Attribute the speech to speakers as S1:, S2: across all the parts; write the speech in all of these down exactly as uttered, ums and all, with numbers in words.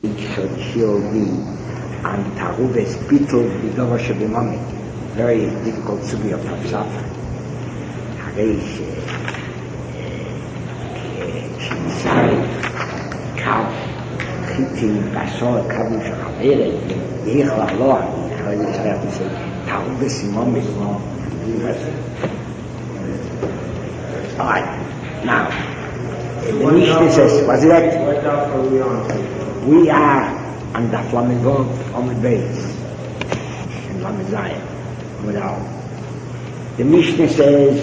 S1: So the shir will be on Taruves Bittul B'Dover Shebimami. Very difficult sugi of Tafsaf. Harei Shemizari Kav Chitin Basor Kavu Shachaveret Yeich Laloa. I just have to say Taruves Imami. All right. Now, the Mishnah says, what's that?
S2: What daf are we on?
S1: We are on the Flamingov on the base in Lamazaya. The Mishnah says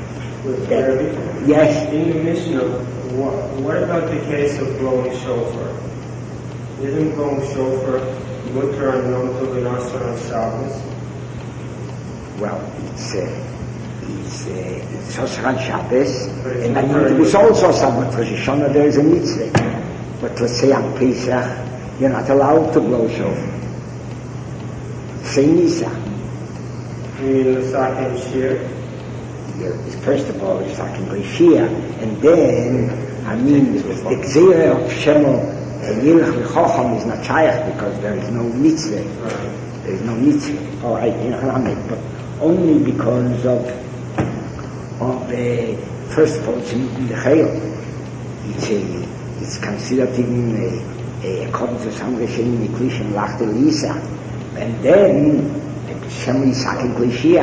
S1: that, yes.
S2: In the Mishnah, what, what about the case of blowing shofar? Isn't blowing shofar mutter on Yom Tov and Asar on Shabbos?
S1: Well, it's uh, it's uh, it's Asar on Shabbos, and I know it's also Sabbath Rosh Hashanah. There is a mitzvah. But let's say on Pesach, you're not allowed to blow shofar. Say Nisa.
S2: You mean the Sakin Shir?
S1: First of all, it's Sakin Shir, and then, I mean, the Gzeira of Shemo Yilach L'Chocham is not shaykh because there is no mitzvah. Right. There is no mitzvah. All right, in Hamed, but only because of of the uh, first of all, it's in the Chayil. It's a It's considered even a, a according to some Rishonim Miklishin Lachte Lisa, and then Shem Yisak and Klishia,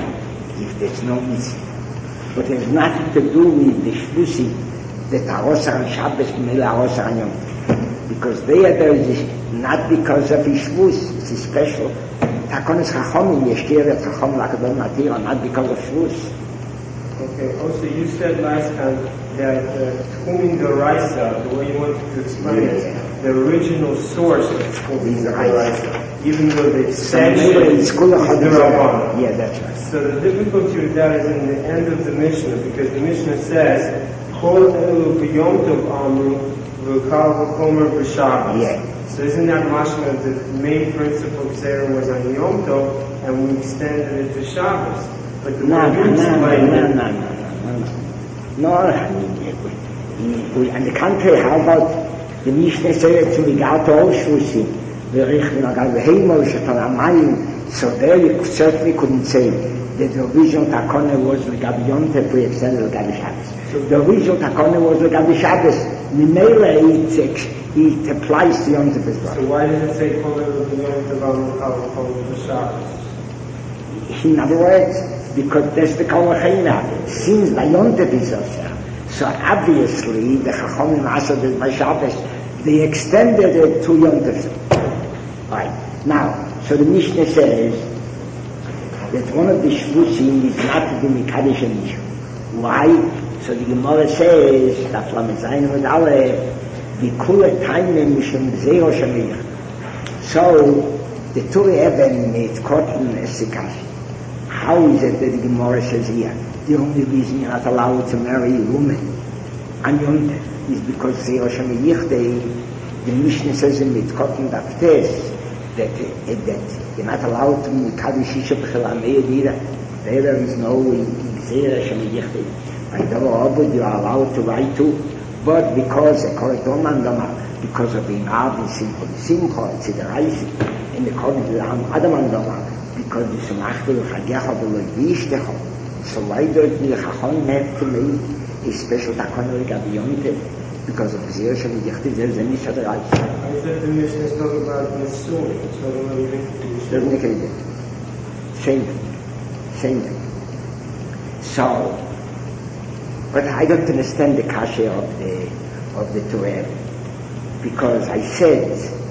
S1: if there's no mitzvah. But there's nothing to do with the Shvusi, the Tarosar and Shabbos, Mela Arosar and Yom. Because there, there is not because of Shvus, it's special. Takonis Chachomim, Yeshkir et Chachom Lakadon Matira, not because of Shvus.
S2: Okay, also you said last time that Tchumin uh, Doraisa, the way you wanted to explain yeah. it, the original source of Tchumin Doraisa, even though the extension is the Rabban.
S1: Yeah, that's right.
S2: So the difficulty with that is in the end of the Mishnah, because the Mishnah says, Kol elu b'yom tov amru v'kal v'chomer b'shabbos.
S1: Yeah.
S2: So isn't that mashma the main principle of Zera was on Yom Tov, and we extended it to Shabbos? But the
S1: no,
S2: way you
S1: no,
S2: explained
S1: no,
S2: it,
S1: no, no, no, no. No, I mean, we, on the contrary, how about the Mishnah said to me, Gato Oshvusi, Verichvin Agal Vehemo, Shetan Amayim, so there you certainly couldn't say that the original Takone was the Gabi Yontef, we extended the Gabi Shabbos. So the original Takone was the Gabi Shabbos. Mimele, it, it applies to Yontef as well.
S2: So why did it say Kol Elu B'Yom Tov Amru Kol B'Shabbos?
S1: In other words, because that's the Kalachina, since the Yontef is also. So obviously, the Chachomim Asad by Shabbos, they extended it to Yontef. Right. Now, so the Mishnah says that one of the Shvusim is not to be Mikadosh and Mishnah. Why? So the Gemara says, that Lamezayin with Ale, the Kula Taimim Mishim Zeo Shemiyah. So, the Turi Eben made cotton Esikash. How is it that the Gemara says here, the only reason you're not allowed to marry a woman and Yontef is because they are Shemiyichte, the Mishnah says in Mitkotin Daftes that, uh, that you're not allowed to Mikadish Isha B'Chelameyed either. There is no Xera Shemiyichte. By the law, you are allowed to write to, but because a Koretomandama, because of being Ab, Simcha, Simcha, it's the Raisi, in the Koretom Adamandama, because it's a machtel chagecha v'lo yishtecha. So why don't the Chachon have to make a special takon like Gabi Yontef? Because of Zera Shem Yichtiv, there's any other rights.
S2: I thought the Mishnah is talking about Nisuin. It's talking about Yichtiv.
S1: Doesn't make any difference. Same thing. Same thing. So, but I don't understand the kasha of the of the Torah, because I said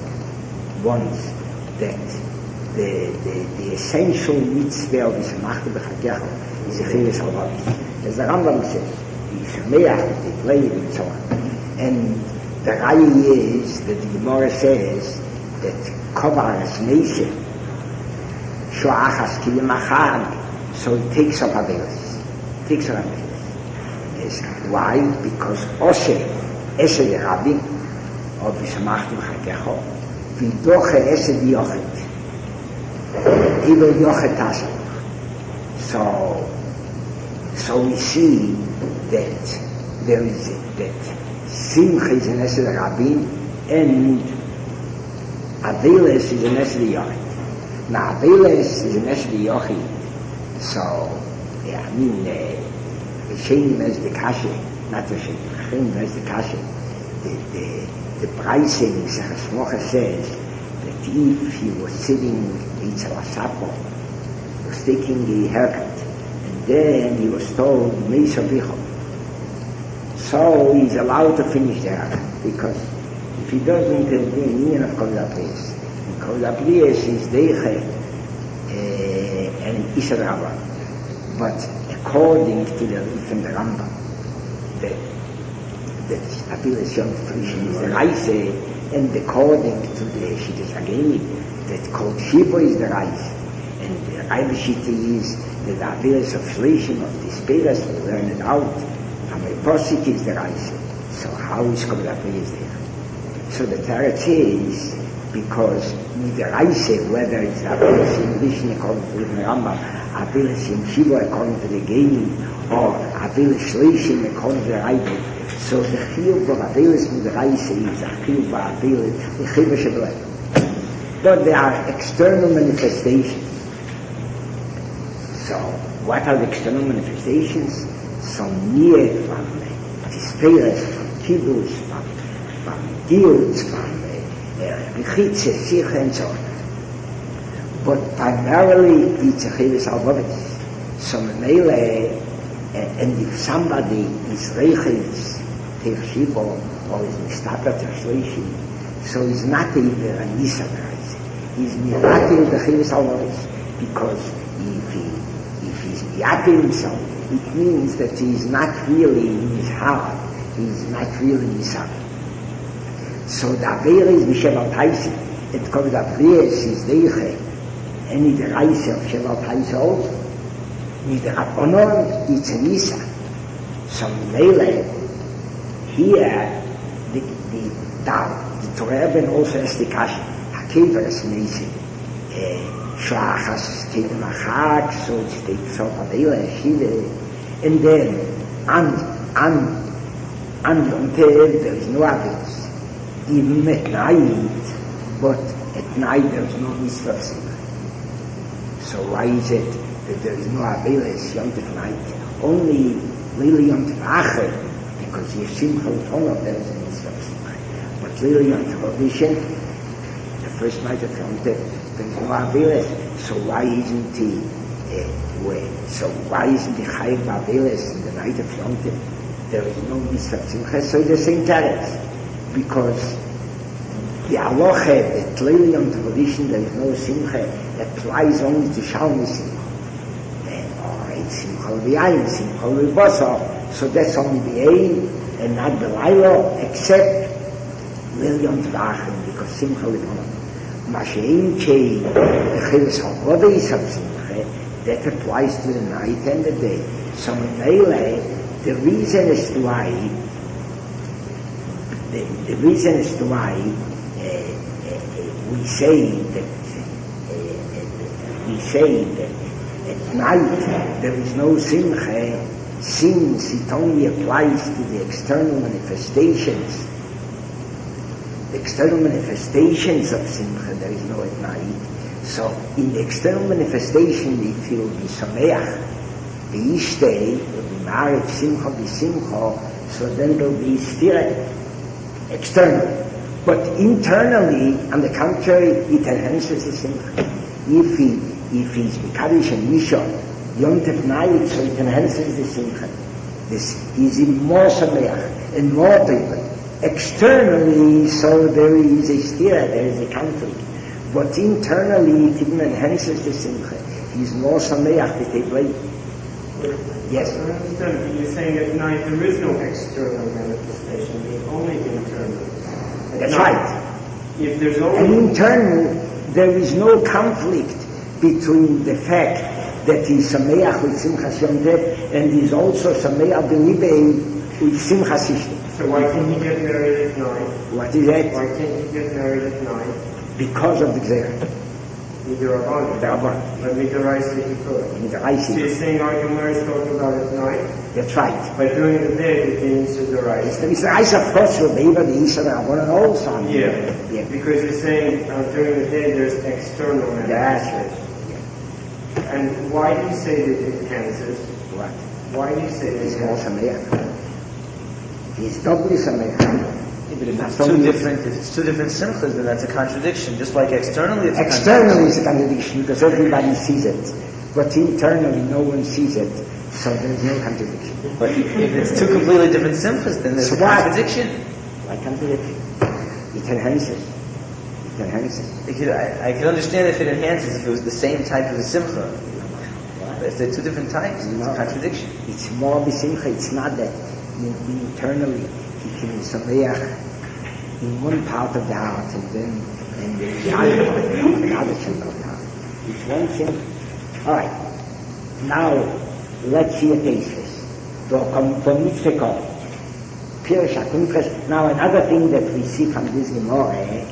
S1: once that The, the, the essential mitzvah of Yismachta B'Chagecha is a Chiris HaLavis. As the Rambam says, Yismeach, the play, and so on. And the Rai is that the Gemara says that Kovar is Meiseh, Shoachas Kiyim Achad, so it takes up Avelis. It takes up Avelis. Why? Because Ose, Ese the Rabbi of Yismachta B'Chagecha, Vidoche Ese Diochet. He will yochet tasha. So, so we see that there is that Simcha is an Esed Rabin, and Avelis is a Nesri Yochid. Now, Avelis is a Nesri Yochid. So, yeah, I mean, the Shein as the Kashe, not the Shein, the Shein as the Kashe. The, the, the pricing, Sechas Mocha says, that if he was sitting in Tzalasapo, was taking a haircut, and then he was told, Meisa Bichol. So he's allowed to finish the haircut, because if he doesn't, there'll be an union of Kodaprius. And Kodaprius is Deiche uh, and Isha Rabba. But according to the Rif and the Rambam, that that Abilas Yom Frischen is the Reise, and according to the Shittas Ageni, that called Shibo is the Reise, and the Reibe Shitta is that the Abilas of Frischen, of the Speras, we learn it out, from a Posik is the Reise. So how is Kodaprius there? So the Teretz is, because with the Reise, whether it's Abilas in Rishon according to the Rambam, Abilas in Shiva according to the Geni, or Abilas Shleishim according to the Reibe, so the Chiyuv of Abilas with the Reise is a Chiyuv of Abilas, the Chiva Shabbat. But there are external manifestations. So, what are the external manifestations? Some near from Tisperes, from Kibbutz, from, from Gilts, from Bechitze, Sikha, and so on. But primarily it's a Chivis Albovis. So Mele, and if somebody is Reichis, Tershibo, or is Mistapa Tershleishi, so he's not even a Nisa Reise. He's Miratil the Chivis Albovis, because if he, if he's Miyatil himself, it means that he's not really in his heart, he's not really in his heart. So the Aveira is Misheval Taisi, it comes Avrias is Deiche, and the Reise of Sheval Taisi also. With the Rabbanon, it's a Nisa. So Mele, here, the, the, the, the Torah also has the Kashi, Hakever is Nisi, Shachas, Kedem Achak, so it's the Tzopavela, Shive, and then, and, and, and until there is no Avis. Even at night, but at night there is no mitzvah simcha. So why is it that there is no Avelis Yom Tov night? Only Lili Yom Tov Acher, because Yesh Simcha L'Tonov, there is a mitzvah simcha. But Lili Yom Tov Rishon, the first night of Yom Tov, there is no Avelis. So why isn't he, uh, where? So why isn't he Chayiv Avelis in the night of Yom Tov? There is no mitzvah simcha. So the same teretz. Because the halacha that Leili Yom Tov Rishon there is no simcha applies only to Shalmi Simcha. And alright, Simcha L'V'Yayin, Simcha L'Basa, so that's only the aim and not the Laila, except Leili Yom Tov Achim, because Simcha L'B'Yayin. Mashein Kei, the Chivis HaVodeis of Simcha, that applies to the night and the day. So Mele, the reason is to why The, the reason as to why uh, uh, we say that uh, uh, we say that at night there is no simcha, since it only applies to the external manifestations. The external manifestations of simcha there is no at night. So in the external manifestation, if he will be sameach, the ishtei will be married simcha be simcha, so then there will be stirat. Externally, but internally, on the contrary, it enhances the simcha. If he, if he's Mekadosh and Misha, Yom Tov night, so it enhances the simcha. This he's in more sameach and more people. Externally, so there is a stira, there is a conflict, but internally, it even enhances the simcha. He's more sameach to take place. Yes.
S2: I understand. You're saying at night there is no external manifestation, there's only internal. At
S1: That's
S2: night,
S1: right.
S2: If there's only
S1: And internal, there is no conflict between the fact that he's Sameach with Simchas Yom Tov and he's also Sameach B'Libei with Simchas Ishta.
S2: So why can't he get married at night?
S1: What is that?
S2: Why can't he get married at night?
S1: Because of the Gzera.
S2: Midorabanan.
S1: Midorabanan.
S2: But Midoraisa you could.
S1: Midoraisa.
S2: So you're saying our Gemara is talking about at night?
S1: That's right.
S2: But during the day, the things are Midoraisa.
S1: The Midoraisa, of course, will be able to Isa Rabbanan also.
S2: Yeah. yeah. Because you're saying uh, during the day there's external manifestations. Yeah. And why do you say that it enhances?
S1: What?
S2: Why do you say
S1: He's
S2: it
S1: more Sameach. He's doubly Sameach.
S3: Yeah, but if it's two different, if it's two different simchas, then that's a contradiction. Just like externally, it's
S1: externally it's a contradiction because everybody sees it, but internally no one sees it, so there's no contradiction.
S3: But if it's two completely different simchas, then there's
S1: so
S3: a contradiction.
S1: Why contradiction? It enhances. It enhances.
S3: It could, I, I can understand if it enhances if it was the same type of a simcha. But if they're two different types, no, it's a contradiction.
S1: It's more of a simcha. It's not that internally he can sameach in one part of the heart and then and the other part, the other center of the heart. It's one thing. All right. Now let's see a thesis. From mitzvah called Pirush HaKuntres. Now another thing that we see from this Gemara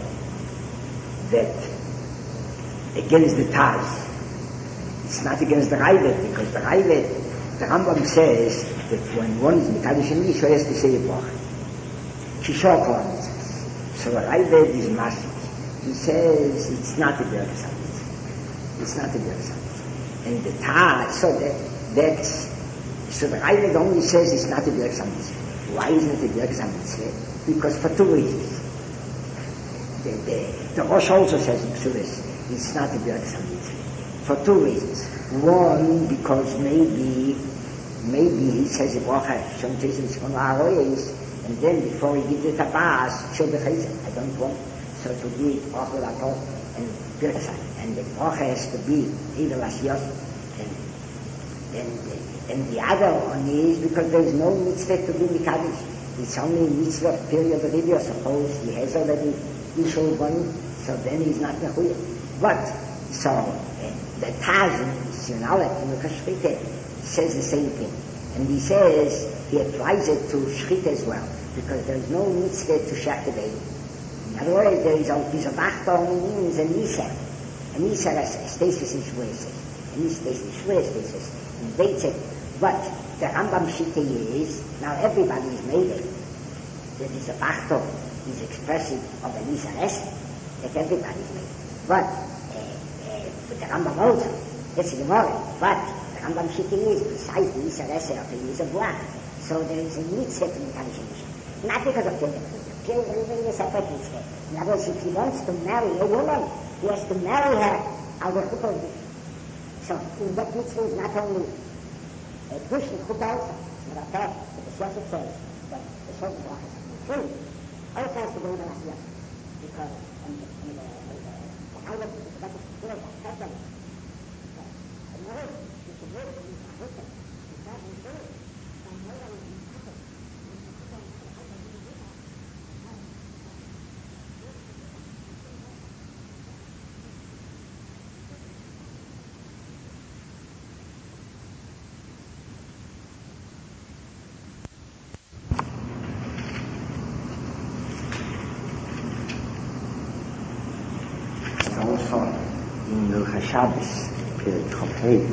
S1: that against the Taz, it's not against the Raivet, because the Raivet, the Rambam says that when one is Mekadosh and Yisho has to say a bracha. Kishor Kol. So the Raivet is massive. He says it's not a Berg Samitz. It's not a Berg Samitz. And the Taz, so that, that's, so the Raivet only says it's not a Berg Samitz. Why isn't it a Berg Samitz? Because for two reasons. The, the, the Rosh also says in Psulis, it's not a Berg Samitz. For two reasons. One, because maybe, maybe he says a bracha, Shem Tizim Shmon Ha'aroyes, and then before he gives it a bas, Shel B'chayzeh, I don't want, so to be bracha l'atol and Birtzah, and the bracha has to be either Asiyos, and, and, and the other one is because there is no mitzvah to be Mikadosh. It's only mitzvah period of Rebbe, suppose he has already Yishol Bani, so then he's not Mechuyah. But, so, uh, the Taz in Sinalet, in the Kashchite, says the same thing. And he says, he applies it to Shchit as well, because there is no mitzvah to Shech the baby. In other words, there is a, there's a Bachta means a Nisa. A Nisa stays in Shvueses. A Nisa stays in Shvueses, in Beitzet. But the Rambam Shite is, now everybody is made it. There is a Bachta, is expressive of a Nisa Rest, that everybody is made. But, uh, uh, but the Rambam also, that's the Gemara. But the Rambam Shite is, besides the Nisa Rest, there is a Buach. So there is a mitzvah to Mekadosh Yisho. Not because of children. Children is really a separate mitzvah. In other words, if he wants to marry a woman, he has to marry her out of Chuppah. So in that mitzvah is not only a push in Chuppah also, but a fact that the Shoshet says that the Shoshet brachas are true. Also has to bring the Asiyah. Because and the and the the Hailam is that is clear that Hashem. And no, you should work with the Hashem. It's not in truth. Also in the Shabbos period Chopei,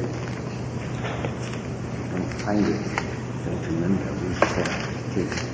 S1: I don't find it, I don't remember which uh, it is.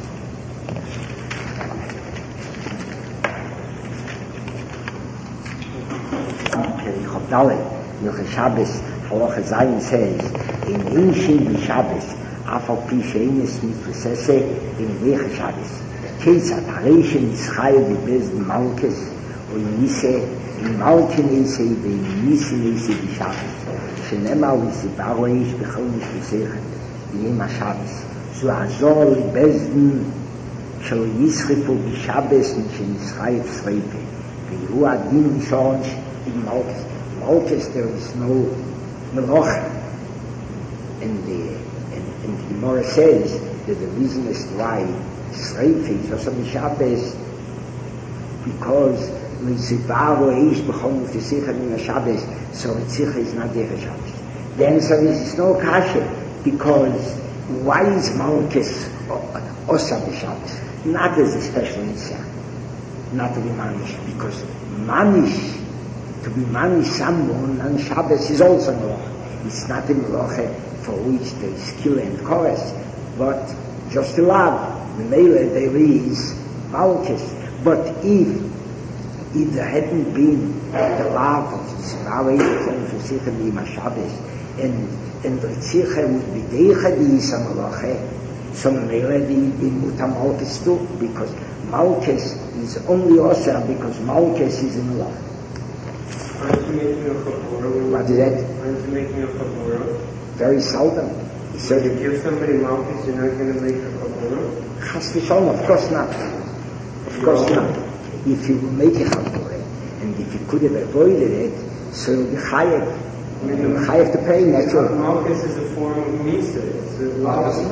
S1: Period Chopdalet, Milch Shabbos, Halacha Zayin says, in Einshin Shabbos, Afal Pi Sheines Mitzvah in Milch Shabbos, Ketzat Hareishin Yischai B'Bezd Malkes, und Nisse, in Malkin Nisse, in Nisse Nisse die Shabbos. שנאמר וסיפרו איש בכל משפסיכם, ביום השבס. זו עזור לבזדן של ישחפו בשבס שנשחייף שריפה. והוא הדין ראשון in Malchus. Malchus there is no Melocha. And the, and, and the Gemara says that the reason is why Sreife is also Shabbos, because L'Siparo Eish B'chol Mufisicha Min HaShabbos, so Ritzicha is not there Shabbos. The answer is it's no kasha, because why is Malchus Osa B'Shabbos? Not as a special Nisya, not to be Manish, because Manish to be money someone on Shabbos is also melacha. It's not a melacha for which there is skill and chorus, but just to love. The mele there is malchus. But if if there hadn't been the love of this Yisrael for Sichel Yom Shabbos, and and the Tzirche would be deicha the Yisa melacha, so mele the the muta malchus too, because malchus is only also because malchus is in love.
S2: Aren't you making a chabura?
S1: What is that?
S2: Aren't you making a chabura?
S1: Very seldom.
S2: So if you give somebody malchus, you're not going to make a chabura?
S1: Chas v'shalom, of course not. Of course not. If you make a chabura, and if you could have avoided it, so you'll be chayav. You'll be chayav to pay, naturally.
S2: Malchus is a form of misa. It's a lot of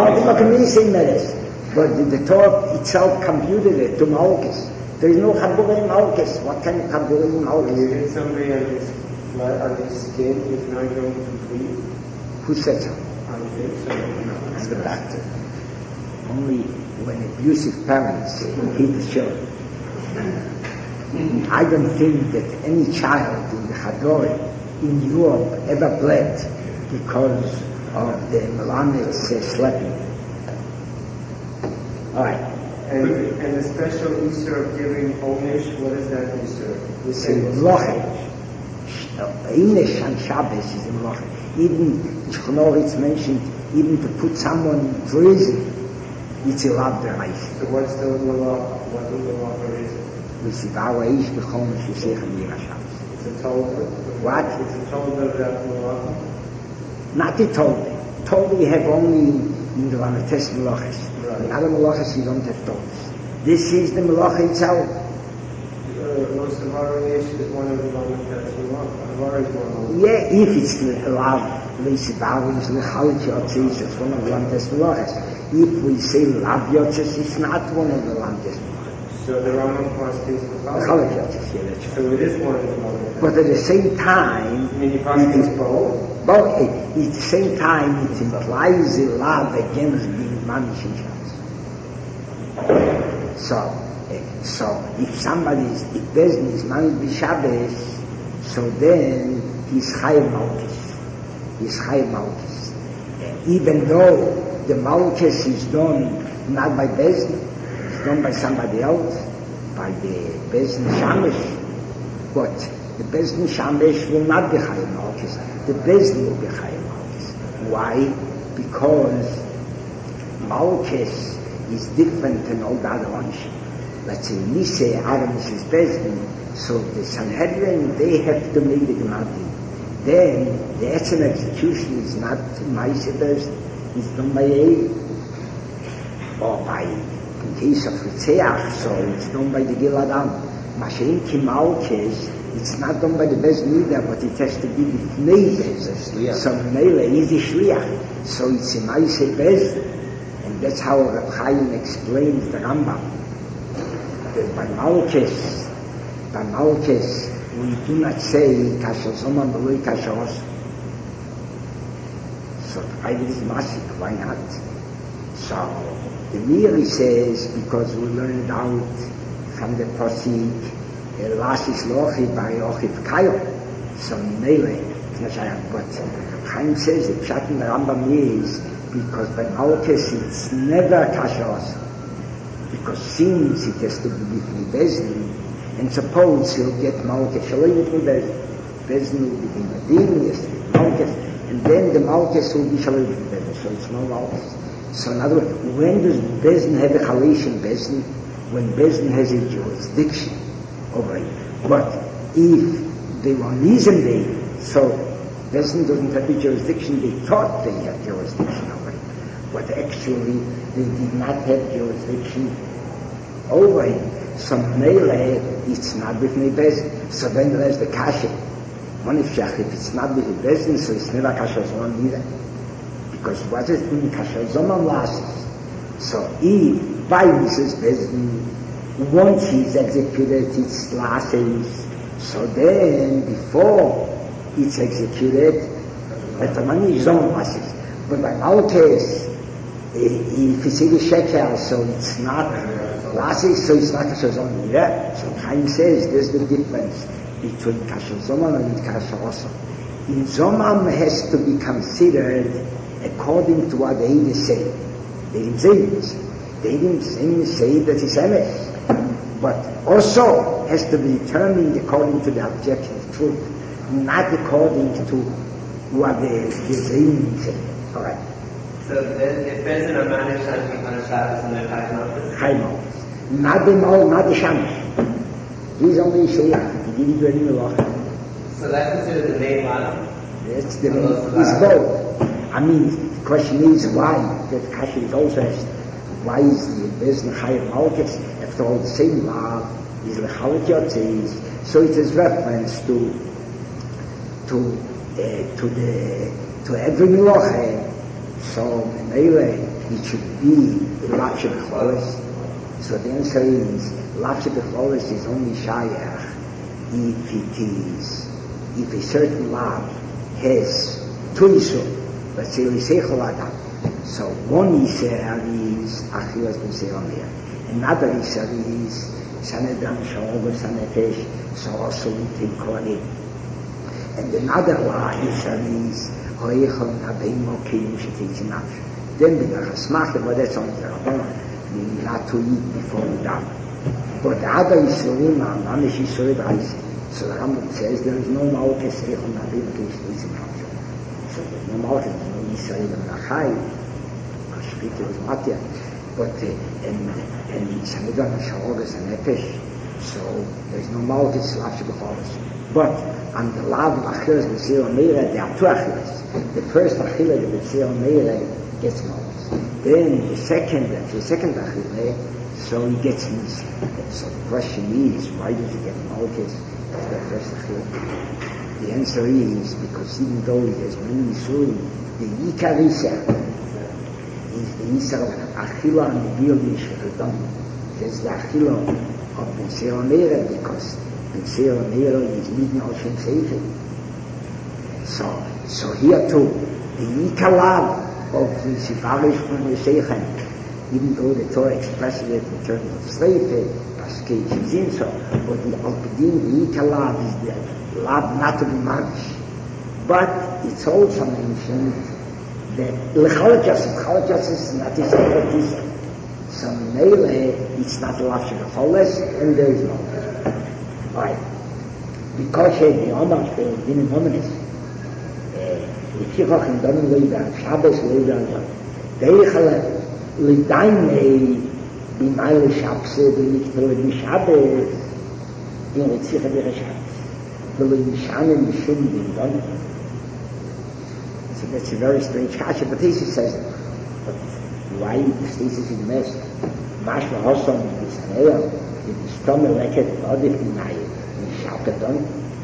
S1: but the, the Torah itself computed it to malchus. There is no chabura in malchus. What kind of chabura in malchus?
S2: You hit somebody on his, on his skin, he's not going to bleed.
S1: Who said so?
S2: I think so.
S1: No, it's the doctor. Only when abusive parents hit the children. I don't think that any child in the Chador in Europe ever bled because of the Melanets uh, slapping. All right.
S2: And, and the special Easter of giving Omish, what is that Easter?
S1: It's a Meloche. Omish on Shabbos is a Meloche. Even, Shchonoritz mentioned, even to put someone in prison, it's a love device.
S2: So what's the Meloche? What the Meloche is?
S1: It's a Bawaish Bechom Shusechem Yom Shabbos.
S2: It's a Tolda?
S1: What?
S2: It's a Tolda of that Meloche?
S1: Not the Tolda. Tolda you have only in the Lamates Meloches.
S2: Right.
S1: In other Meloches you don't have Toldas. This is the Meloche itself.
S2: Los Avaroyesh is one of the Lamates Meloche. Avar is one of them.
S1: Yeah, if it's allowed, Leisibaris, Lechalit Yotzis, it's one of the Lamates Meloches. If we say Lav Yotzis, it's not one of the Lamates Meloches.
S2: So the Rambam passes the
S1: Lechalit Yotzis, yeah, that's right.
S2: So it is one of the Lamates.
S1: But at the same time,
S2: I mean, he passes both?
S1: but at the same time, it implies a love against being manish in Shabbos. So, uh, so if somebody is, if Bezdin is manish b'Shabbos, so then he's chayav malchus. He's chayav malchus. Uh, even though the malchus is done not by Bezdin, it's done by somebody else, by the Bezdin Shamesh, but the Bezdin Shamesh will not be chayav malchus. The Bezdin will be chayav malchus. Why? Because malchus is different than all the other ones. Let's say Nisei Aramis is Bezdin, so the Sanhedrin, they have to make the Gematria. Then the Etzem execution is not Maise Bezdin, it's done by A, or by, in case of Ritzeach, so it's done by the Gil Adam. Mashen Ki Malchus, it's not done by the Bezdin either, but it has to be with Bezdin. So Mele is the Shliach, so it's a Maise Bezdin. And that's how Reb Chaim explains the Rambam. That by Malchus, by Malchus, we do not say Kasher Zoman Beloi Kasher Os. So I is Masik, why not? So the Miri says, because we learned out from the Posik, Lasis Lochi by Ochiv Kayo. So Mele, but Chaim says that Pshat in the Rambam is because by Malchus it's never Kashos. Because since it has to be with Bezdin, and suppose he'll get Malchus, Shalom with Bezdin, Bezdin will be Medin, yes, Malchus, and then the Malchus will be Shalom with Bezdin, so it's no Malchus. So in other words, when does Bezdin have a Chalish in Bezdin? When Bezdin has a jurisdiction over it. But if they were Nizam Day, so Bezdin doesn't have the jurisdiction, they thought they had jurisdiction over it. But actually, they did not have jurisdiction over him. So Mele, it's not with me Bezdin. So then there's the Kasha. Monifshach, if it's not with the Bezdin, so it's never Kasha Zoman either. Because what does it mean Kasha Zoman lasts? So if by Missus Bezdin, once he's executed, it's lasts. So then, before it's executed, but the money is on lasts. But by Malchus, if it's a shekel, so it's not lasis, so it's not a shazon either. So Chaim says there's the difference between Kasher Zomam and Kasher Osam. In Zomam has to be considered according to what the Eidah say. They didn't say it. They didn't say that it's Emes. But also has to be determined according to the objective truth, not according to what the Gezeim say. All right.
S3: So if there's an Amanish Shani on a Shabbos and they're Chai Malchus?
S1: Chai Malchus. Not the Mal, not the Shamish. He's only Shayach. He didn't do any Melacha.
S3: So that's considered the main line?
S1: That's the main. It's both. I mean, the question is why. That Kasha is also asked. Why is the Bezn Chai Malchus? After all, the same law is the Chalat Yotzes. So it is reference to to uh, to the to every Melacha. So anyway, it should be Lafshe B'cholis. So the answer is Lafshe B'cholis is only Shayach if it is, if a certain lab has two Yisur, let's say L'Seichel Adam. So one Yisur is Achilas B'Seir Amir. Another Yisur is Sanedam Sha'over Sanefesh, so also we take Kohanim. And another law Yisur is Hoichon Abeimo Keim Sheteitzinach. Then the Chasmach, but that's only the Rabbon, not to eat before we die. But the other Yisurim are Mamish Yisurim Reis. So the Rambam says there is no Malchus Eichon Abeimo Keim Sheteitzinach. So there's no Malchus, there's no Yisurim Nachai, because Shpita was Matya. But uh, and and Sanedon Sha'ogas and Nefesh, so there's no Malchus Lafshe B'cholis. But on the law of Achilas B'Seir Amira, there are two Achilas. The first Achilas B'Seir Amira gets Malchus. Then the second, the second Achilas, so he gets Nisa. So the question is, why does he get Malchus after the first Achilas? The answer is because even though he has many Yisurim, the Yikar Yisar is the Yisar of Achila and the Biyom Yishradam. There's the Achila of B'Seir Amira because B'Seir Amira is Midna Al Shem Sefer. So, so here too, the Yikar of the Sifarish from the Seichem, even though the Torah expresses it in terms of Sreife, Paskei Shizin, so, but the Alpidin, the Yikar Lab is the Lab not to be Marish. But it's also mentioned that L'Chalat Yosef, Chalat Yosef is not his favorite. So Mele, it's not Lafshe B'cholis, and there is no. Right. Because he had the Omar for Din Hominis, Yitzchak in Donim Leiber, Shabbos Leiber, Deichel, Lidainei, B'Maile Shabse, B'Niktel B'Shabbos, in Yitzchak B'Re Shabbos, B'Lishanim B'Shum B'Donim. So that's a very strange kasha, but this says it. But why this is in the mess? Mashma Hossam is an ale, it is Tomer Leket, Odif B'Nai, in Shabbaton.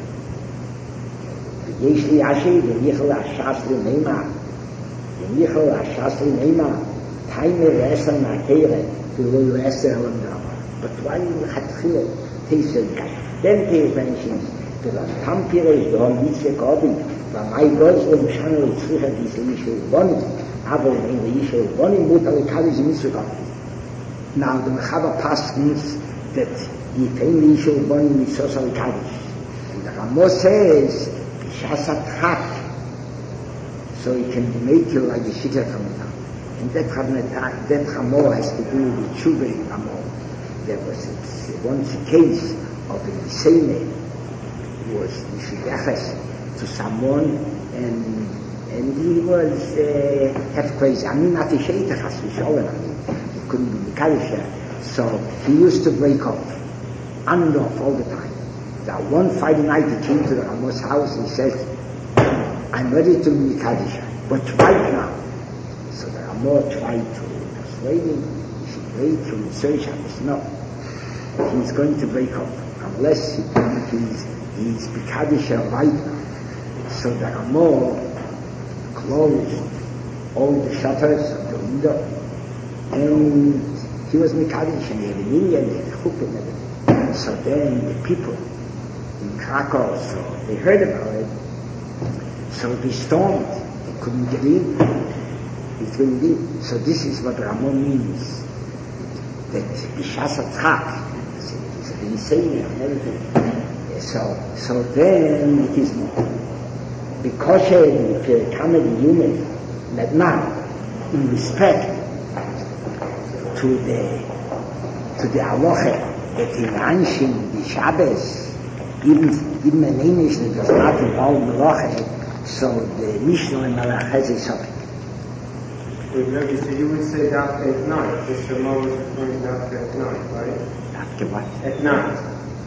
S1: Yesh li Ashi, V'yichel Ashasri Neima, V'yichel Ashasri Neima, Taime Resan Ma'keire, V'lo Resan Elam Drama. But why you had Chile, Teisel Kasha? Then Teis mentions, V'lan Tampire is the whole Mitzvah Kobi, my God's will channel its richer these Yishu Bonim, aber in the Yishu Bonim mutar lekadish mitzvah. Now the Mechava passes that if any Yishu Bonim is also lekadish, and the Ramo says B'shasat Chak, so it can be made you like the Shita Kamina. And that Ramo, that Ramo has to do with Chubei Ramo. There was once a case of a Yisene who was Yishu to someone, and and he was uh, half crazy. I mean, not a sheitach, as we show him. I mean, he couldn't be Mikalisha. So he used to break off, on and off all the time. Now one Friday night he came to the Ramos house and he said, I'm ready to be Mikalisha, but right now. So the Ramos tried to persuade him, he should wait till Mitzvah Shabbos. No, he's going to break off, unless he, he's, he's Mikalisha right now. So the Ramo closed all the shutters of the window, and he was Mikadish, and he had a million, he had a chuppah and everything. So then the people in Krakow, so they heard about it, so they stormed, they couldn't get in, they couldn't get in. So this is what Ramo means, that B'shas HaTchak, it's a insane and everything, So, so then it is because if you come in human, that now, in respect to the to the halacha that in Anshin, the Shabbos, even even an English that does not involve halacha, so the Mishnah and Malach has a subject.
S2: Wait, Rebbe, so you would say Dafka at night. This Ramah was referring to Dafka at night, right?
S1: After what?
S2: At night.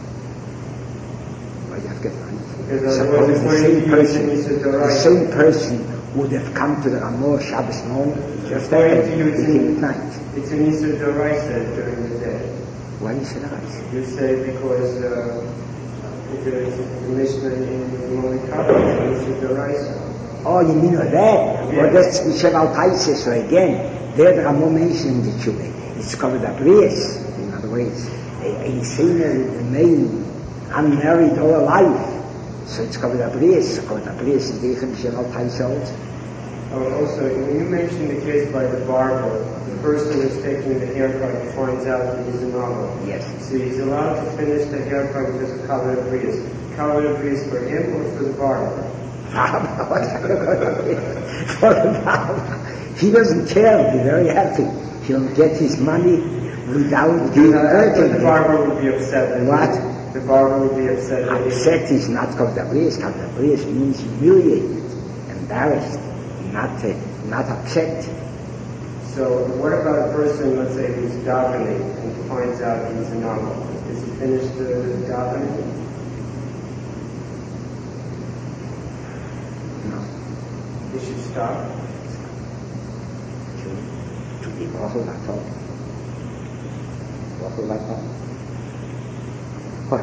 S1: Why Dafka at night?
S2: Because
S1: Suppose the same person,
S2: the
S1: the same person would have come to the Ramah Shabbos morning, just after
S2: to you, it's
S1: at
S2: in,
S1: night.
S2: it's an Isser D'Oraisa during the day.
S1: Why is it that?
S2: You say because uh, the, the Mishnah in Molikah is an Isser D'Oraisa.
S1: Oh, you mean that?
S2: Yeah.
S1: Well, that's Mishav al Taisa, so again, there the Ramah mentioned the Tshuva. It's covered up Reis, in other words. A sinner remain unmarried all her life. So it's covered up Reis, so covered up Reis is the Mishav al Taisa also.
S2: Oh, also, when you mentioned the case by the barber, the person who's taking the haircut and finds out that he's a novel.
S1: Yes.
S2: So he's allowed to finish the haircut because of Kavod Abrius. Kavod Abrius for him or for the barber?
S1: For the barber. He doesn't care, he'll be very happy. He'll get his money without being hurting.
S2: The barber would be upset.
S1: What?
S2: The barber would be upset.
S1: Upset is not Kavod Abrius. Kavod Abrius means humiliated, embarrassed. Not, uh, not upset.
S2: So what about a person, let's say, who's davening and finds out he's a novel? Is he finished the davening?
S1: No.
S2: He should stop?
S1: To, to be Rochel Latom. Rochel Latom. What?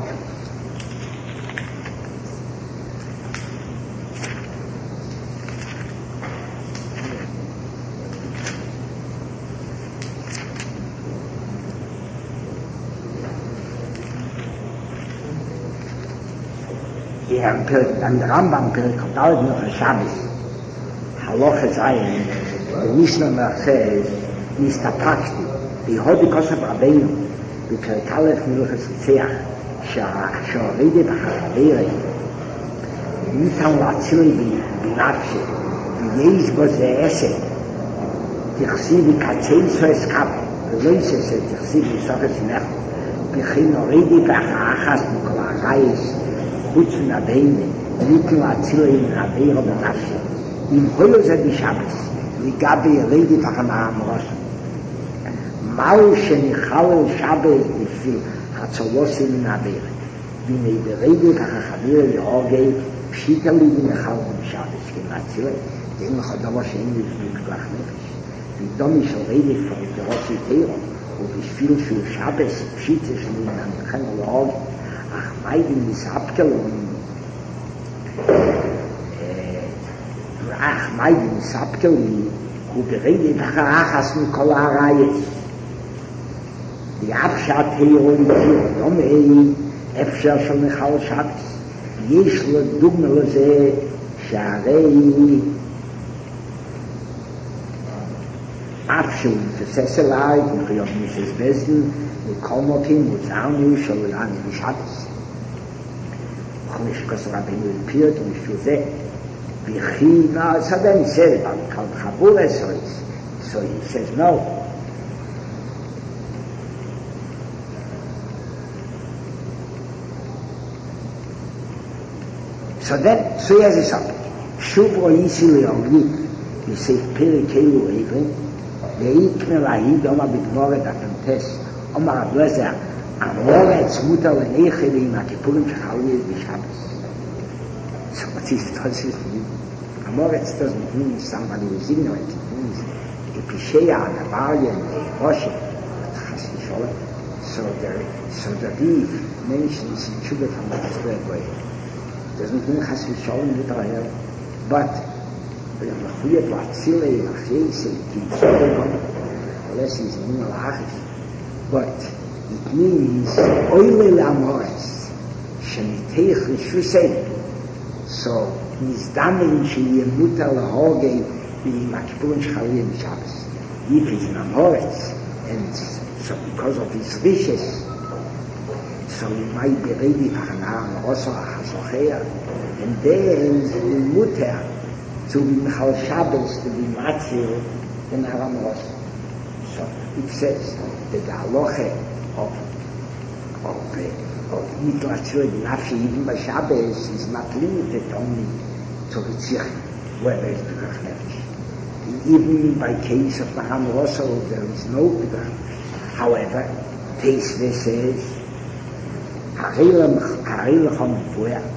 S1: Ja, dann der Rambam kommt auch noch ein Shabbos. Halacha sein, der Mishnah Merchez, ist der Prakti. Die heute kostet Rabbeinu, die Kerkalef Milchus Tzeach, שהרדי בחברי, ניתן להציל בנפשי, ויש בו זה עסק, תחסי בקצי סוס קאפ, ולא יסס תחסי בסופת סנך, בכין הרדי בחרחס מכל הרייס, חוץ מן הבהמה, ניתן להציל בנפשי בנפשי. אם הולו זה בשבס, לגבי ירדי בחמם ראש. מהו שניחל שבס בשביל הצולוסי מן הברך. והנה ברדי בחביר יהוגי, פשיטה לי ונחל בשבס, כי להציל, אין לך דבר שאין לבדוק לך נפש. ודומי של רדי פרדרוסי תירו, ובשביל שהוא שבס, פשיטה שלי ננחן יהוגי, אך מיידים נסעפקלון, אך מיידים נסעפקלון, וברדי בחרחס מכל הרייס. די אפשט הירון תירו דומי, אפשר של נחל שבס. יש לו דוגמה לזה שהרי אף שהוא מתבסס עליי, ומחויב מססבזן, וכל מוקים מוזרנו שלו יעני בשבס. חמש כוס רבינו לפיוט ומשהו זה, וכי נעשה them said about Kal Chabura, so, so he says no. So then, so he has a subject. Shuv ro'isi le'ogli, yisef peri keilu evin, ve'ikne lahid oma b'gmore dafentes, oma rablezer, amoretz muta le'neche ve'im ha'kipurim shechaliyez b'shabes. So what is, what does it mean? Amoretz doesn't mean somebody who is ignorant. It means the Pisheya, the Valiant, the Rosh, so there, so the Reef mentions in Tshuva from the third way. Doesn't mean Chas v'Sholem Yitayel, but Mechuyat Latzilei Lachyeisei Kintzorgon, unless he's in Malachis. But it means Oile L'Amoretz Sheniteich L'Shusei. So Nizdamen Sheyemuta L'Hogei V'im HaKipurim Shechaliyeh B'Shabbos. If he's in Amoretz, and so because of his wishes, so you might be ready for an hour also and then the mutter to be Michal Shabbos to be Matzil in Aram Rosa. So it says that the halacha of of uh, of Mitzvah Nafshi even by Shabbos is not limited only to Ritzich, whether it's Pikuach Nefesh. Even by case of Aram Rosa there is no Pikuach. However, Teisve says Harilam Harilam Puer.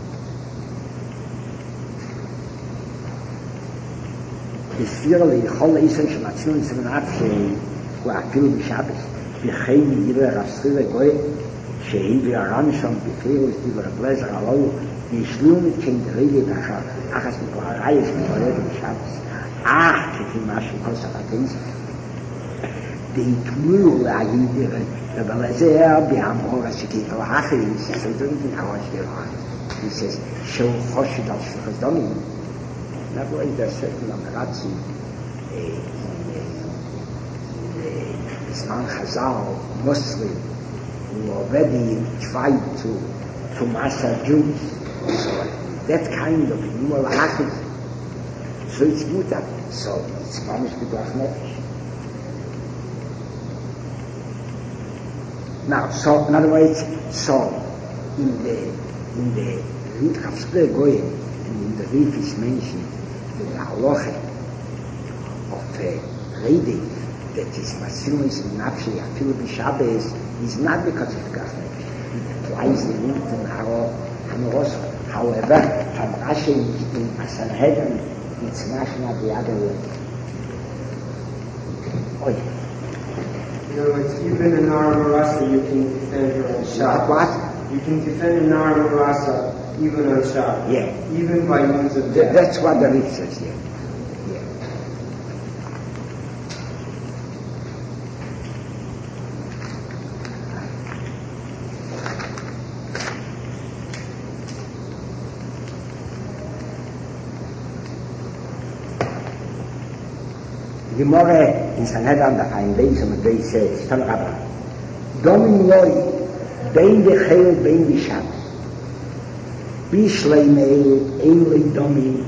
S1: Isfirli chol eisen shmatzun semenat she afil b'Shabbos b'chein yiveh rasrile goy shehi v'aram sham b'feiros divrei blazer alo yishlu mit kein derede b'achar achas b'klarayis b'toyer b'Shabbos ah kifim mashu kosa b'teis deikmulu la'yidire b'blazer b'amor shekifel hachis so don't think how I feel. He says shel choshid al shlichus domim. In other words, there are certain Amaratzi in Islam Chazal, Muslim, who already tried to to master Jews. So that kind of human hachis, so it's muta. So it's mamish b'Pikuach Nefesh. Now, so in other words, so in the in the Ritchafspe Goyim, in the Rif is mentioned the halacha of uh, reading that is Masilus in Nafshi Afilu b'Shabbos is not because of Pikuach Nefesh. It applies the limit in Haro Hamerosa. However, from Rashi in Sanhedrin, it's not the other way. Oh, yeah.
S2: In other words, even in Aram you can defend your own Shabbos.
S1: What?
S2: You can defend in Aram even on Shabbos.
S1: Yeah.
S2: Even by means of
S1: Th-
S2: death.
S1: That's what the Rif says, yeah. Yeah. Gemara in Sanhedrin the Chaim Beis and the Beis says, Tan Rabba, Domin Loi, Bein B'Cheil, Bein B'Shabbos. Bishleimei Einli Domi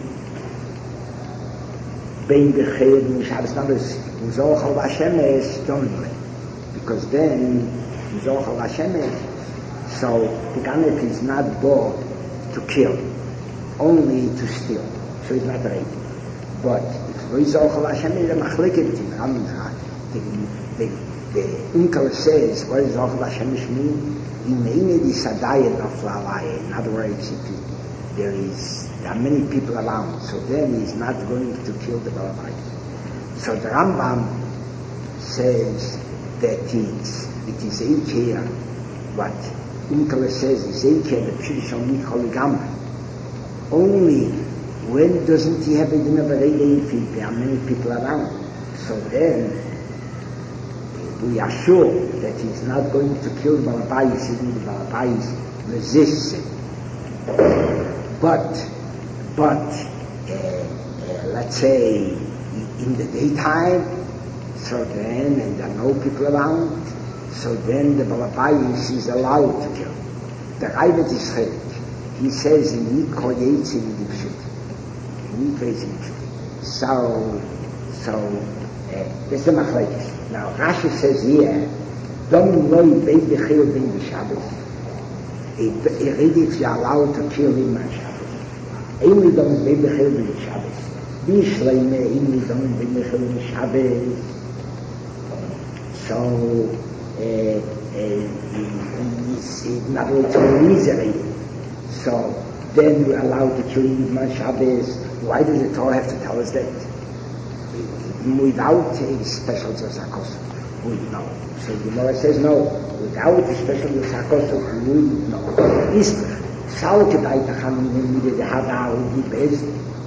S1: Bein B'Cheil Bein Shabbos. Now this in Zochal Hashemesh Domi, because then in Zochal Hashemesh, so the Ganet is not bought to kill, only to steal, so it's not ready. But if we Zochal Hashemesh, the Machliket in Ramna, the the the Uncle says, what does Zochal Hashemesh mean? In other words, if there is there are many people around, so then he's not going to kill the Balabais. So the Rambam says that it's, it is Eikeh, what Unkele says is Eikeh, the Pshishon Mikol Gamma. Only when doesn't he have a dinner of if there are many people around? So then we are sure that he's not going to kill the Balabais, even the Balabais resists it. But, but, uh, uh, let's say, in the daytime, so then, and there are no people around, so then the Balabais is allowed to kill. The Raivet is Chelik. He says, in Mikro Yetzim Dipshut. In Mikro Yetzim Dipshut. So, so, uh, that's the Machlekes. Now, Rashi says here, Dom Loi Bein B'Cheil Bein B'Shabbos. A ready if you're allowed to kill him on Shabbos. Einli Dom Bein B'Cheil Bein B'Shabbos. Bishleime Einli Dom Bein B'Cheil Bein B'Shabbos. So, uh, uh, it's not really to misery. So, then we're allowed to kill him on Shabbos. Why does the Torah have to tell us that? Without a special Zakos, we know. So the Gemara says no. Without a special Zakos, we know. Is Saul kedai tachan when we have our best.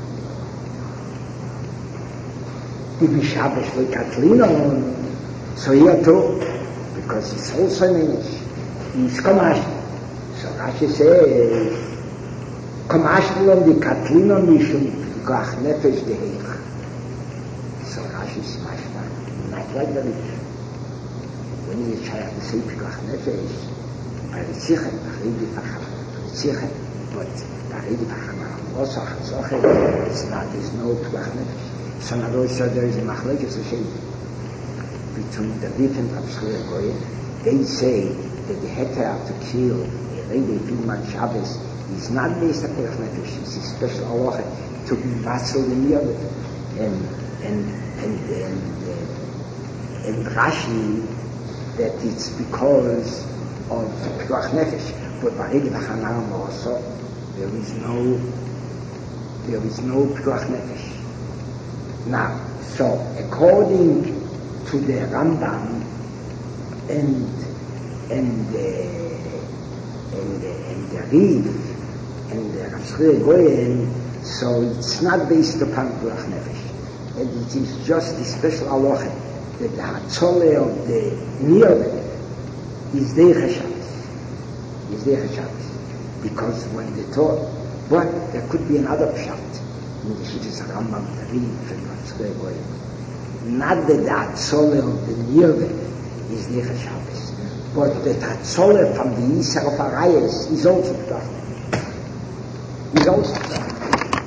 S1: The Bishabesh we Katlino. So here too, because it's also Menish. It's Kamash. So Rashi says, Kamash lo di Katlino mishum Pikuach Nefesh deheich. So Rashi is not like the rich. When you try to say Pikuach Nefesh, Weil die Ziche, die Rede verhangen, die Ziche, but the Rede verhangen, also Chazoche, it's not, there's no Pekuach Nefesh. So now we said there is a Machlekes Hashem between the Rit and Rav Shlomo Goyen. They say that the heter to kill a Rede Filman Shabbos is not based on Pekuach Nefesh, it's a special halacha to be vassal in the other. And, and, and, and, uh, and Rashi, that it's because of Pekuach Nefesh. But by Rede V'Chanam also, there is no, there is no Pekuach Nefesh. Now, so according to the Rambam and and uh, and, uh, and the Rif and the Rav Shlomo Goyen, so it's not based upon Pekuach Nefesh, and it is just the special halacha that the Hatzole of the Nirve is Deicha Shabbos, is Deicha Shabbos, because when they taught, but there could be another pshat in the Shittas Rambam, the Rif and Rav Shlomo Goyen, not that the Hatzole of the Nirve is Deicha Shabbos, but the Hatzole from the Yisar of Arayas is also Pekuach Nefesh, is also Pekuach Nefesh.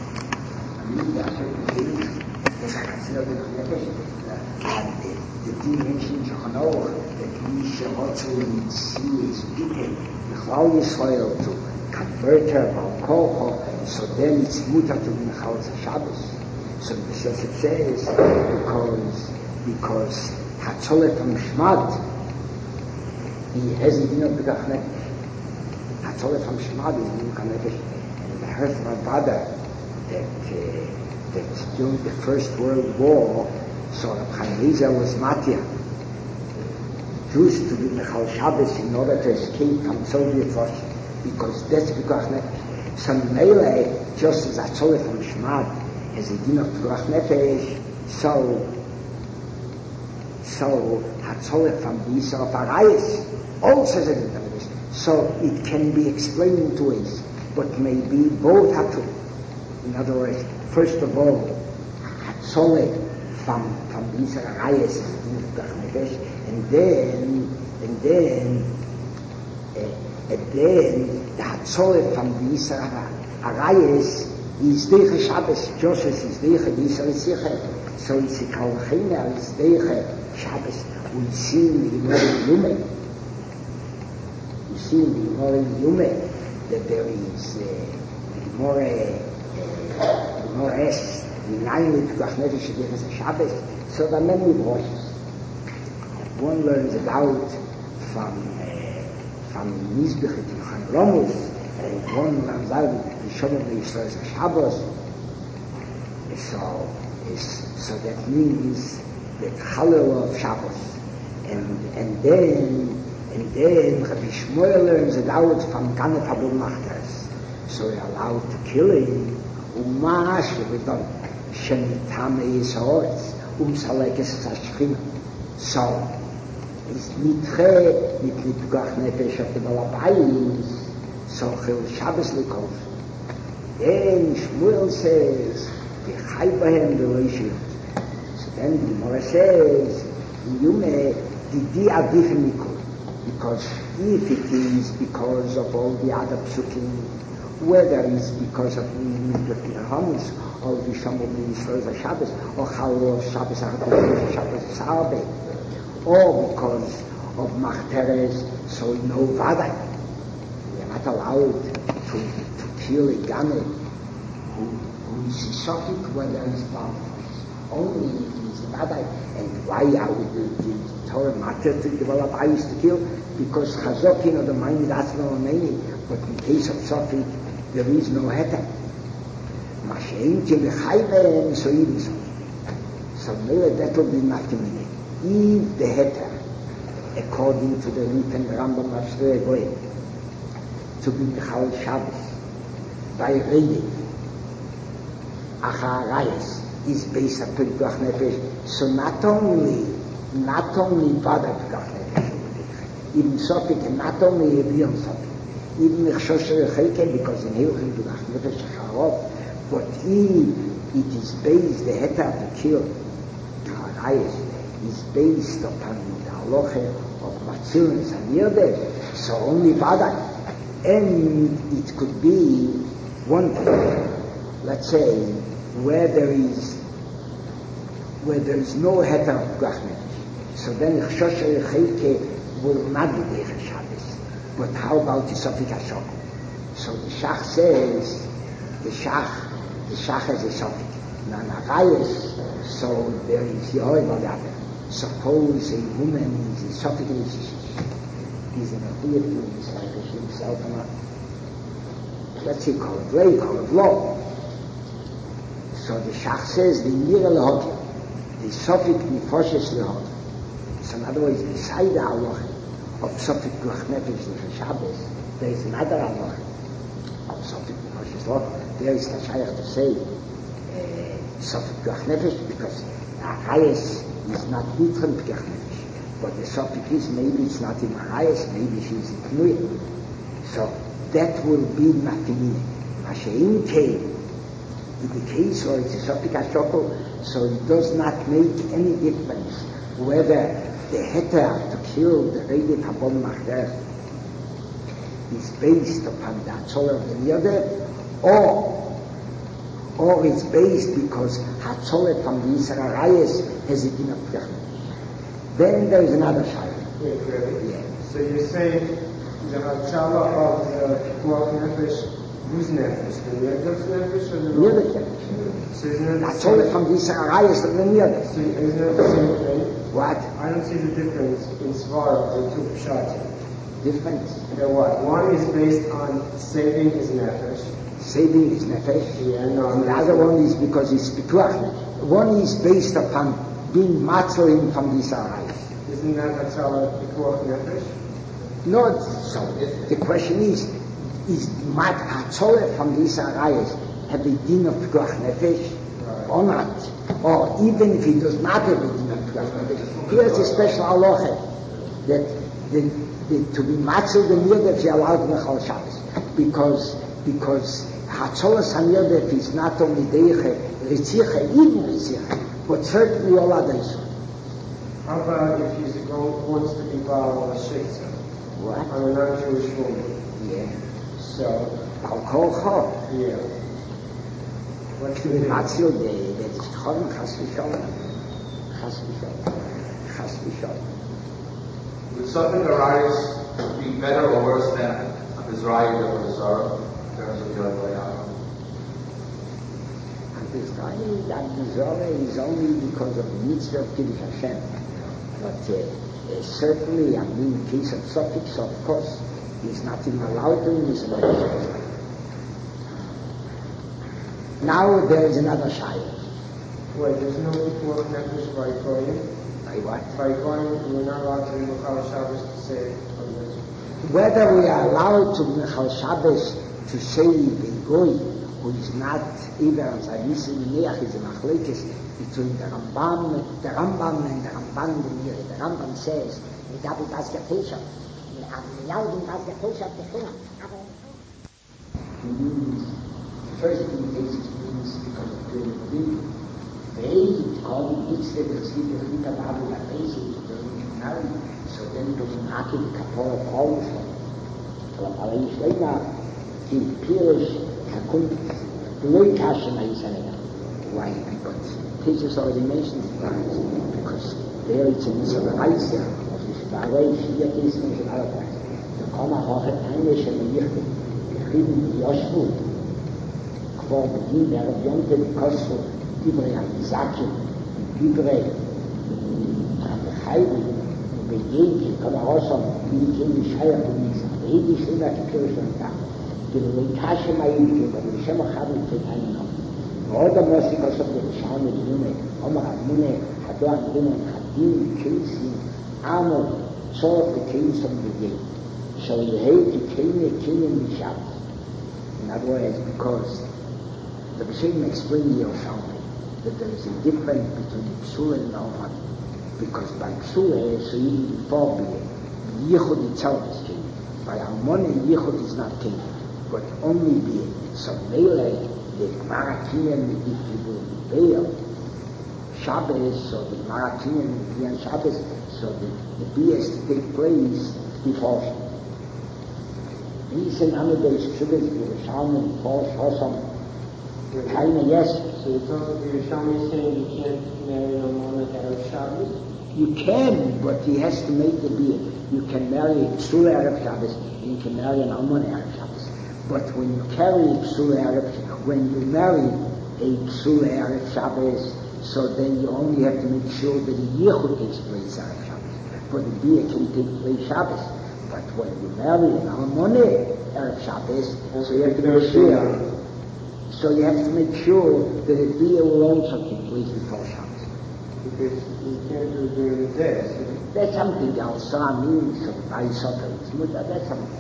S1: And the dimension Shachanor, that we shall also see is bitten, the Chlau Yisrael to convert her Baal Kocho, so then it's mutar to be Mechal Shabbos. So the Sheshet says, because, because Hatzolet from Shmad, he has a din of Pekuach Nefesh. Hatzolet from Shmad is din of Pekuach Nefesh. And I heard from my brother that, uh, that during the First World War, so Reb Chaim Eliezer was Matir. Jews to be Mechal Shabbos in order to escape from Soviet Russia, because that's Pekuach Nefesh. So Meile, just as Hatzole from Shmad, as a din of Pekuach Nefesh, so, so Hatzole from the Yisar of Arayas also is a din of Nefesh. So it can be explained in two ways, but maybe both have to. In other words, first of all, Hatzole from from the Yisar Arayas is a din of Pekuach Nefesh, and then and then uh, and then the Hatzole from the Yisar Arayas is Deicha Shabbos, just as is Deicha Yisar Yitzchak. So it's a Kalchina, it's Deicha Shabbos. We see in the Gemara Yume, we see in the Gemara Yume that there is uh, more uh, more S. Minayim Pekuach Nefesh Deicha Shabbos. So there are many voices. One learns about from uh, from Mizbech to Yochanan Romus, and one learns out the Shabbat Yisrael Shabbos. So, is, so that means the Chalel of Shabbos, and and then and then Rabbi Shmuel learns it out from Ganef Abul Machtas. So you're allowed to kill him. Umash v'don shemitame yisrael umsalekes tzashchina. So is nitche mit Pekuach Nefesh of the Balabais. So Chil Shabbos likov. Then Shmuel says v'chai b'hem v'loishim. So then the Gemara says Yume didi adifim mikol, because if it is because of all the other psukim, whether it's because of the Hamis, or Visham of the Yisrael Shabbos, or Chalel of Shabbos Achadol Shabbos Sarbe, or because of Machteres, so no Vadai. We are not allowed to, to kill a Ganeh who, who is Sophic, whether it's bound. Only if he is Vadai. And why are we the Torah matter to develop eyes to kill? Because Chazokin of the mind is Atzma Ameni, but in case of Sophic, there is no heter. Mashein Kimechayben, so it is. So maybe that will be nothing. If the heter, according to the Rif and Rambam Rav Shlomo Goyen, to be Mechal Shabbos by reading Acharayas is based on Pekuach Nefesh. So not only, not only Bada Pekuach Nefesh, even Sophic, and not only Evion Sophic, even Mechshosher Echeke, because in Hilchim Pekuach Nefesh Acharov, but if it is based, the heter to kill Acharayas is based upon the halacha of Matzil and Sanirde, So only Vadak. And it could be one thing, let's say, where there is where there is no heter of Pikuach Nefesh. So then Chosher Chayke will not be Derech Shabbos. But how about the Sofik HaShoko? So the Shach says, the Shach, the Shach has a Sofik. Now, Narayas, so there is Yoy Vadaber. Suppose a woman is a Sofik Rishish. He's in a theater, he's like a himself, let's say, call it lay, call it law. So the Shach says, the Nira Lehotia, the Sofik Nefoshes Lehotia. So in other words, beside the halacha of Sofik Pikuach Nefesh Nefesh Shabbos, there is another halacha of Sofik Nefoshes Lehotia. There is the Shaykh to say uh, Sofik Pikuach Nefesh because Arayas is not different Pikuach Nefesh. But the Sofik is maybe it's not in Arayas, maybe she's in Pnuyah. So that will be Matimine. Mashein came in the case where it's a Sofik HaShoko, so it does not make any difference whether the heter to kill the Redet Habon Macher is based upon the Hatzol of the Niyodeh, or or it's based because Hatzol from the Yisra Rayes has a din of Pikuach. Then there is another side.
S2: Wait, really?
S1: Yeah.
S2: So you're saying the Hatzalah of the Pikuach Nefesh, whose Nefesh? The Niyodeh's Nefesh or the
S1: Niyodeh Nefesh.
S2: So isn't that the
S1: Hatzol
S2: same?
S1: from the Yisra Rayes of the Niyodeh.
S2: So isn't that the same thing?
S1: What?
S2: I don't see the difference in Svar of the two Pshatim.
S1: Difference.
S2: They're what? One is based on saving his Nefesh.
S1: Saving his Nefesh.
S2: Yeah, no,
S1: And the other one is because it's Pikuach. One is based upon being matzah from these arayos.
S2: Isn't that Hatzalah Pikuach Nefesh?
S1: No, so the question is, is mat hatzoleh from these arayos have a din of Pikuach Nefesh or not? Or even if he does not have a din of Pikuach Nefesh, here's a special halacha that the, the, to be matzah the niyodef is allowed Mechal Shabbos because because Hatzolas HaNiyodef is not only Deiche, Ritziche, even Ritziche, but certainly all others.
S2: How about if he's going, wants to be Baal Shiksa?
S1: What?
S2: On a non-Jewish woman.
S1: Yeah.
S2: So,
S1: Al Kol Chol.
S2: yeah. What's
S1: To
S2: the
S1: be
S2: thing?
S1: matzah the the Chol, Chas V'Sholem. Chas V'Sholem. Chas V'Sholem.
S4: Would Sofik Arayos be better or worse than a Mizrahi or a Zara in terms of your Layana?
S1: And the Zorah is only because of the mitzvah of Kiddush Hashem. But uh, uh, certainly, I mean, in case of Sofik, so of course, he's not even allowed to in his life. Now there is another Shayla.
S2: Wait, there's no Pikuach Nefesh by Goyim?
S1: By what?
S2: By Goyim, we're not allowed to be Mechal Shabbos to say from this.
S1: Whether we are allowed to Mechal Shabbos to say the Goy, who is not even as I listen in Neach, is a Machlekes between the Rambam, the Rambam and the Ramban the Miri. The Rambam says, Megabi Bazga Pesach, Megabi Bazga Pesach, the China. First indication means because of the Rebbe. They call it Mitzvah, the Tzvita, the Tzvita, the Abu Lapesi, the Rebbe. So then to Maki, the Kapora, Paul, aber aber ich leina die Pirish Hakun Loi Kashem Ayisarega. Why? Because teachers already mentioned it times because there it's a mitzvah Raisa of the Shbarei Shia Kiss and other times. The Kona Hochet Eine Shem Yichte Gechiden Yoshvu Kvor Begin der Yonte Kosfu Divrei Amizakim Divrei Chaydi Begin Kona Rosham Begin Shaya B'Mitzvah Edi Shina Kipirish and Tach the Kashem Ayisarega but the Shem Achabim Tekayim ועוד המוסik also the Rishon Medine, Omer Amune, Hado Amune, Hadim, Keisim, Amo, Tzorach the Keisim Begin. So you hate to Keine, Keine Mishab. In other words, because the B'Shem explained the Yoshalmi that there is a difference between Psula and Alman. Because by Psula, so even before B'Yeh, Yichud itself is Keine. By Almone, Yichud is not Keine, but only B'Yeh. So Melee, the Marakian if you will veil Shabbos, so the Marakian and Shabbos, so the, the B S to take place before Wie sind alle diese Schüler, die schauen und Forschern, keine Yes.
S2: So it's all, the Yerushalmi is saying you can't marry an almana Erev Shabbos?
S1: You can, but he has to make the deal. You can marry a Psul Erev Shabbos, and you can marry an Almana Erev Shabbos. But when you carry a Psul Erev, when you marry a Psul Erev Shabbos, so then you only have to make sure that the Yichud takes place Erev Shabbos. But the Bia can take place Shabbos. But when you marry an Almana Erev Shabbos, so you have to make sure. So you have to make sure that the Bia will also take place before Shabbos.
S2: Because you can't do it during the day. So
S1: that's something else. So I mean, so I suffer. That's something.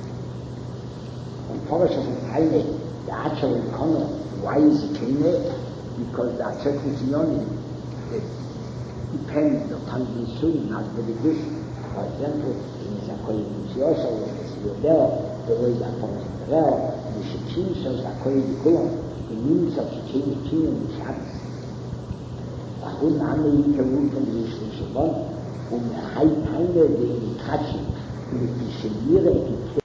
S1: And Polish is eine, the actual economy. Why is it keine? Because the actual economy depends upon the student, not the division. For example, in Zakoy Mitzioso, in Yodel, the way that Polish is there, the Shekin says Zakoy Yikulam, the means of Shekin Yikin and Shabbos. Und alle Interrufen zwischen Shabbat und eine, eine, die Katschi, mit die Schemiere,